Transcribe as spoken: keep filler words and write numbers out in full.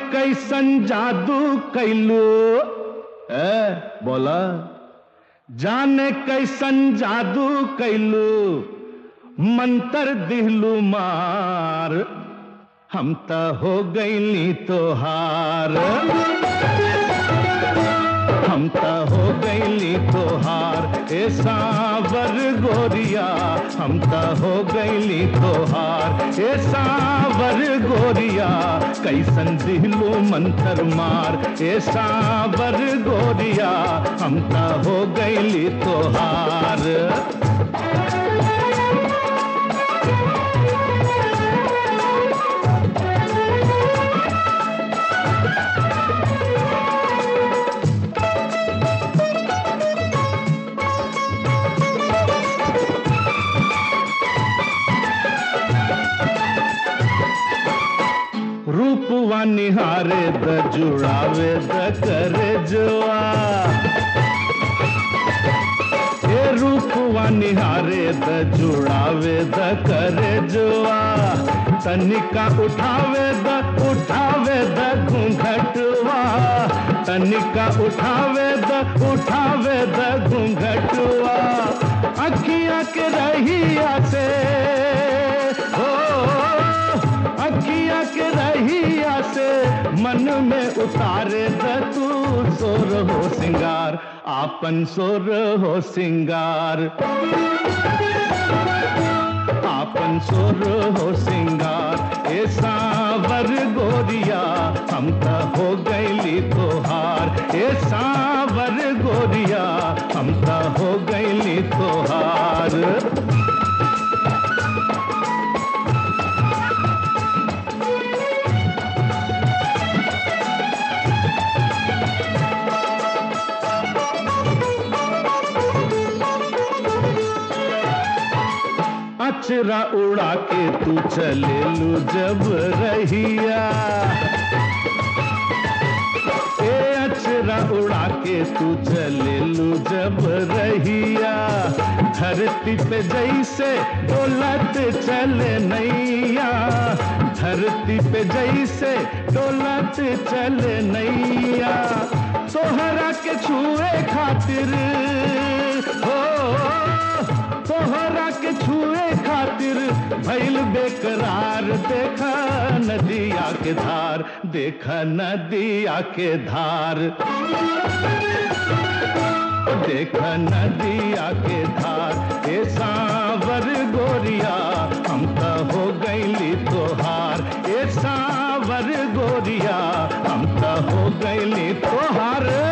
कैसन जादू कैलू, ए बोला, जाने कैसन जादू कैलू, मंतर दिहलू मार, हम त हो गईली तोहार, हम त हो गईली तोहार, ए सावर गोरिया, हम त हो गईली तोहार, ए सावर गोरिया, कैसन दिहलू मंतर मार, ए सावर गोरिया, हम त हो गईली तोहार। रूपवा निहारे द जुड़ावे द करे जुआ, ये रूपवा निहारे द जुड़ावे द करे जुआ, तनिका उठावे द उठावे द घूंघटवा, तनिका उठावे द उठावे द घूंघटवा, अखियां के रहिया से हो, अखियां के रहिया से मन में उतारे द तू सोर हो सिंगार, आपन सोर हो सिंगार, आपन सोर हो सिंगार, ए सावर गोरिया, हम त हो गईली तोहार, ए सावर गोरिया, हम त हो गईली तोहार। अचरा उड़ा के तू चले लू जब रहिया, ए अचरा उड़ा के तू चले लू जब रहिया, धरती पे जैसे डोलत चले नैया, धरती पे जैसे डोलत चले नैया, तोहरा के छुए खातिर हो, तोहरा के छुए खातिर भइल बेकरार, देखा नदिया के धार, देखा नदिया के धार, देखा नदिया के धार, ए सावर गोरिया, हम त हो गईली तोहार, ए सावर गोरिया, हम त हो गईली तोहार।